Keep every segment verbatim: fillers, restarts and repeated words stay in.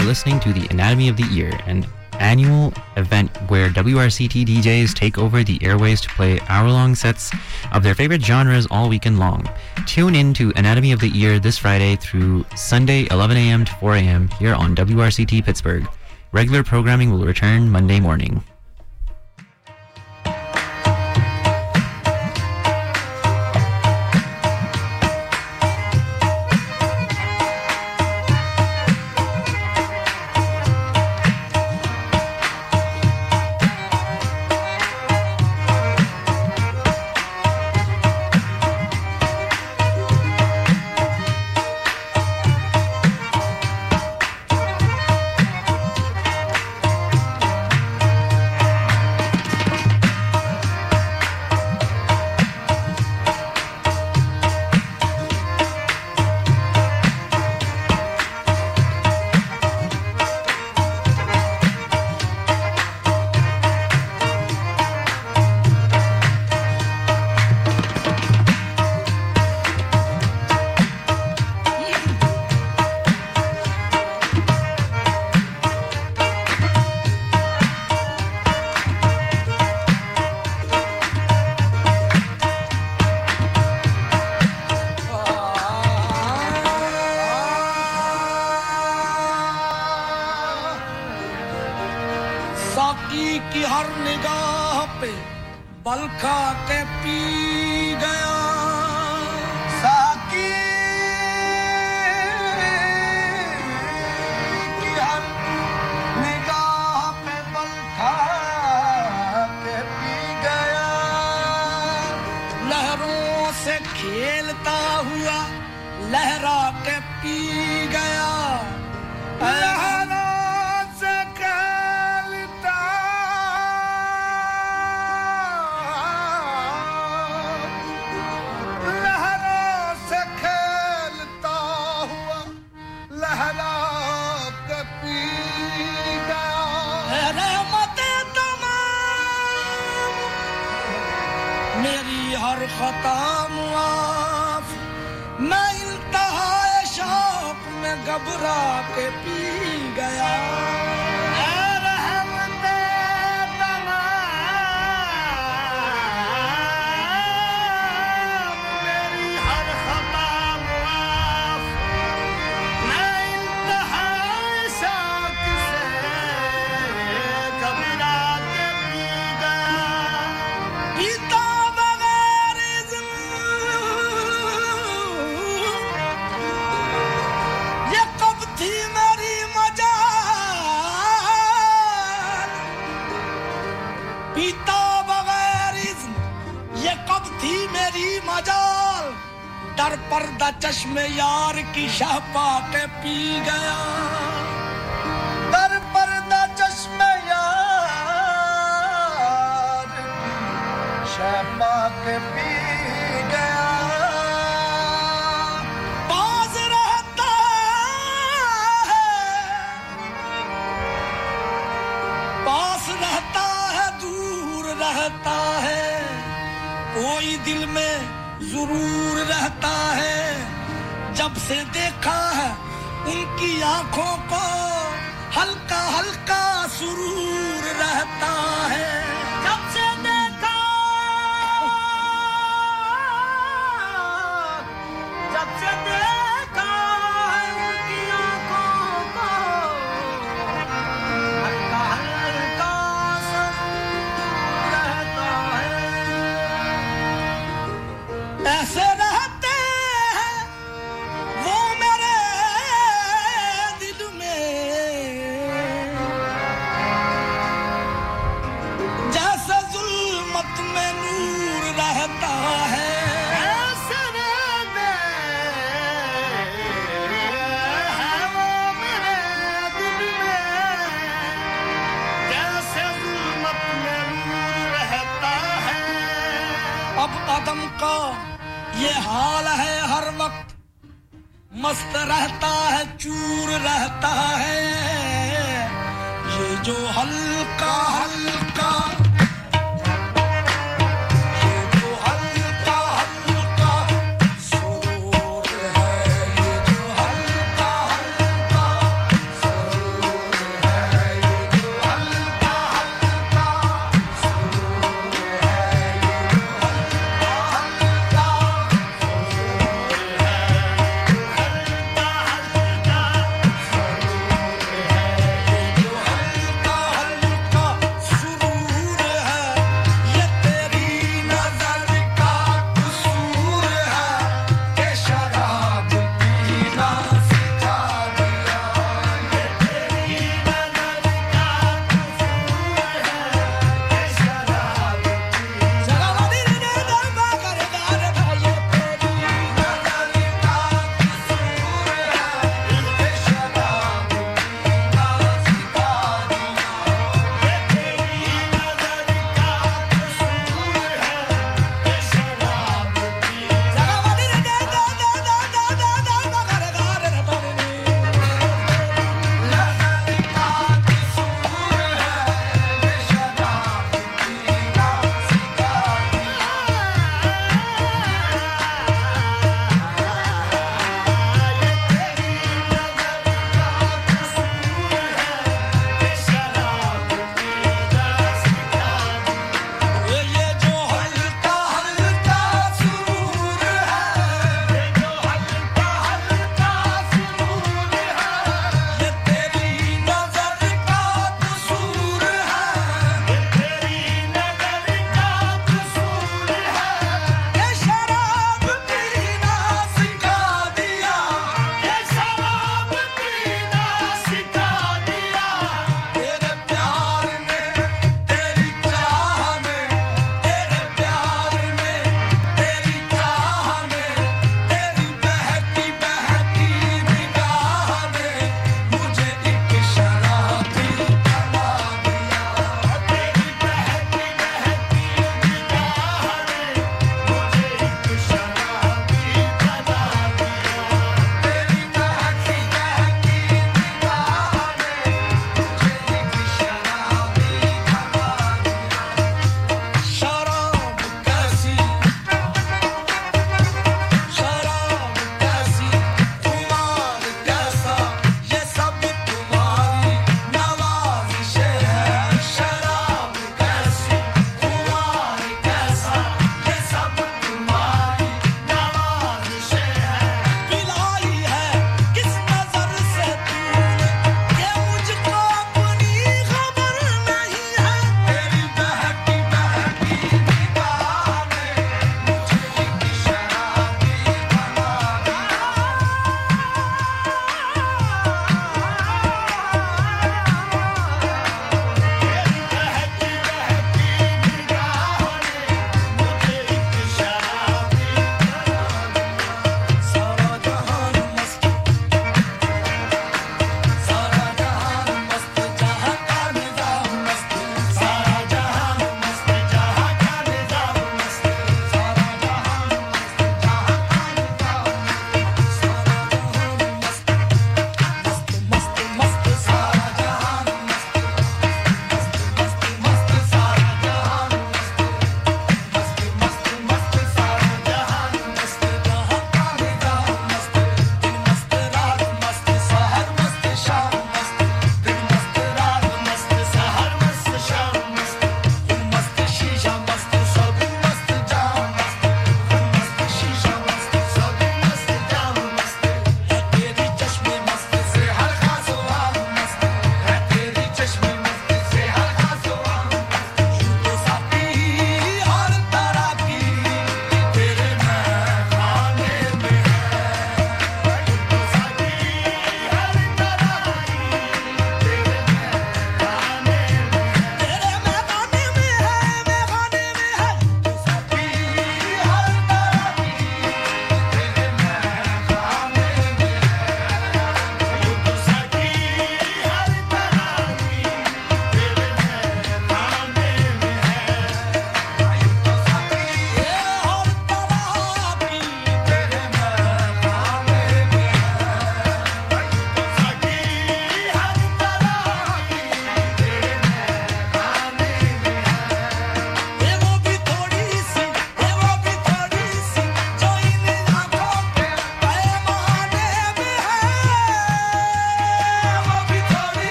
are listening to the Anatomy of the Ear, an annual event where W R C T D Js take over the airways to play hour-long sets of their favorite genres all weekend long. Tune in to Anatomy of the Ear this Friday through Sunday, eleven a.m. to four a.m. here on W R C T Pittsburgh. Regular programming will return Monday morning.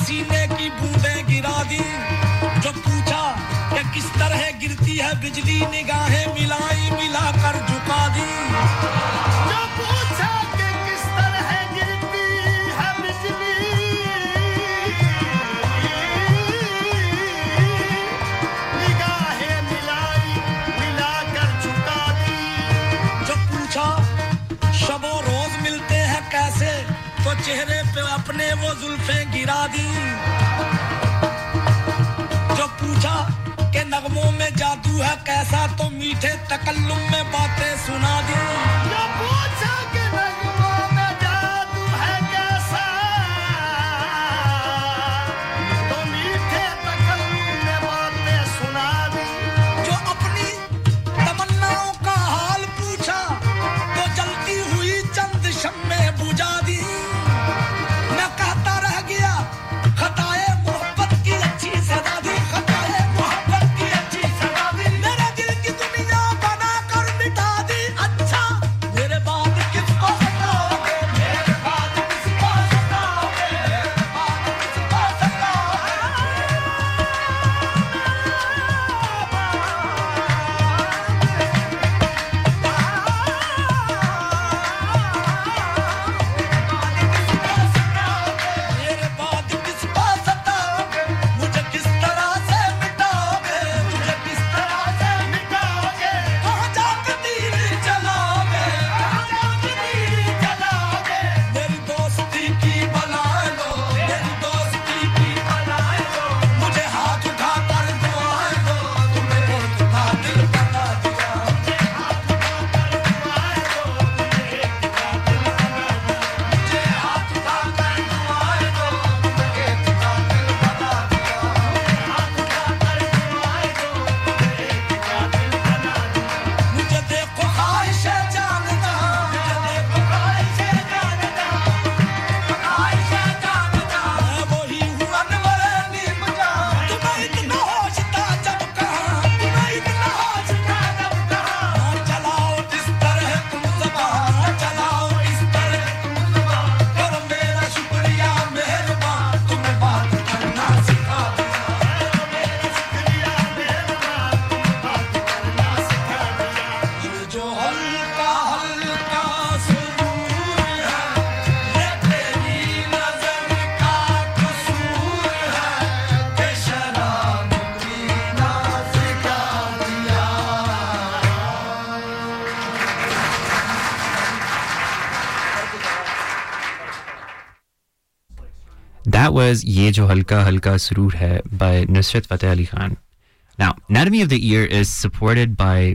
पसीने की बूंदें गिरा दी जो पूछा कि किस तरह गिरती है बिजली निगाहें मिलाई मिलाकर झुका दी जो पूछा कि किस तरह गिरती है बिजली निगाहें मिलाई मिलाकर झुका दी जो पूछा शबो रोज मिलते हैं कैसे तो चेहरे पे अपने वो जुल्फें गिरा दी जो पूछा के नगमों में जादू है कैसा तो मीठे तकल्लुम में बातें सुना दी जो पूछा के नगमों में जादू है कैसा तो मीठे तकल्लुम में बातें सुना दी जो अपनी तमन्नाओं का हाल पूछा तो जलती हुई चंद शम्में बुझा दी मैं कहता रह गया खताए मोहब्बत की अच्छी सदा दी खताए मोहब्बत की अच्छी सदा दी मेरे दिल की दुनिया बना कर मिटा दी अच्छा मेरे बाद किसको सताओगे मेरे बाद किसको सताओगे मेरे बाद किसको सताओगे मेरे बाद किसको सताओगे मुझे किस तरह से मिटाओगे मुझे किस तरह से मिटाओगे कहां जाकर तीर चलाओगे कहां जाकर तीर चलाओगे मेरी दोस्ती की बलाएं लो मेरी दोस्ती की बलाएं लो मुझे हाथ उठा कर दुआएं दो तुम्हें एक था दिल बना दिया मुझे हाथ उठा कर दुआएं दो तुम्हें एक था दिल बना दिया मुझे हाथ उठा कर दुआएं दो तुम्हें एक था दिल बना दिया हाथ उठा कर दुआएं दो तुम्हें एक था दिल बना दिया मुझे देखो ख्वाहिशे जानना मुझे देखो ख्वाहिशे जानना ख्वाहिशे जानना मैं वही हूँ अनवर नीम जान तुम्हें इतना होश था जब कहा तुम्हें इतना होश था जब कहा चलाओ इस तरह तुम ज़बान चलाओ इस तरह तुम ज़बान करो मेरा शुक्रिया मेहरबान तुम्हें बात करना सिखा दिया करो मेरा शुक्रिया मेहरबान तुम्हें बात करना सिखा दिया ये जो हल्का हल्का सुरूर है ये तेरी नज़र का कसूर है कि शराब पीना सिखा दिया That was Ye Jo Halka Halka Surur Hai by Nusrat Fateh Ali Khan. Now, Anatomy of the Ear is supported by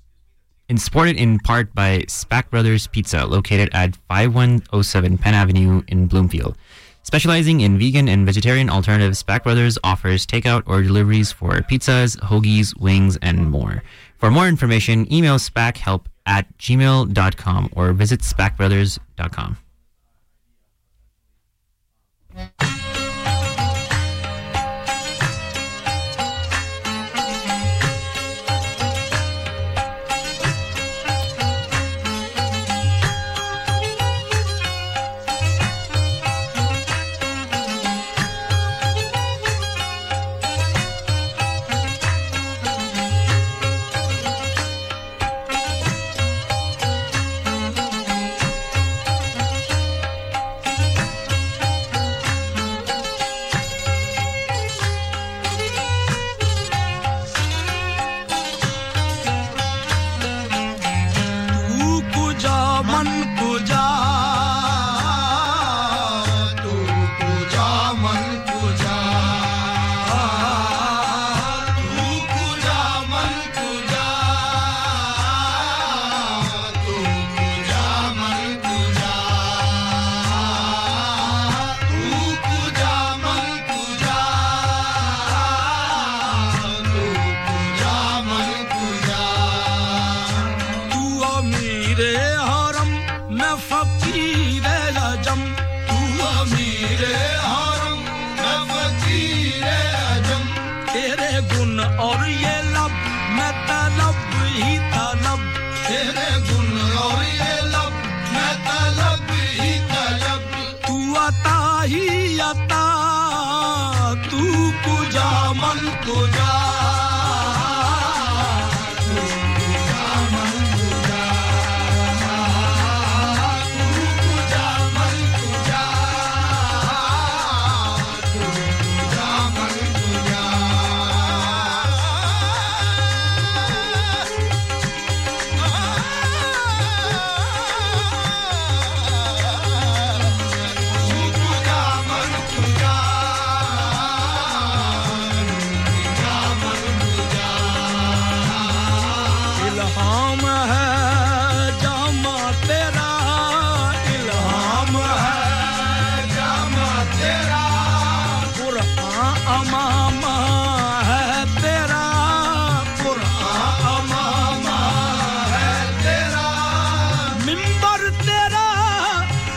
and supported in part by Spack Brothers Pizza, located at five one oh seven Penn Avenue in Bloomfield. Specializing in vegan and vegetarian alternatives, Spack Brothers offers takeout or deliveries for pizzas, hoagies, wings, and more. For more information, email spackhelp at gmail dot com or visit spack brothers dot com. ही आता अमल तुझा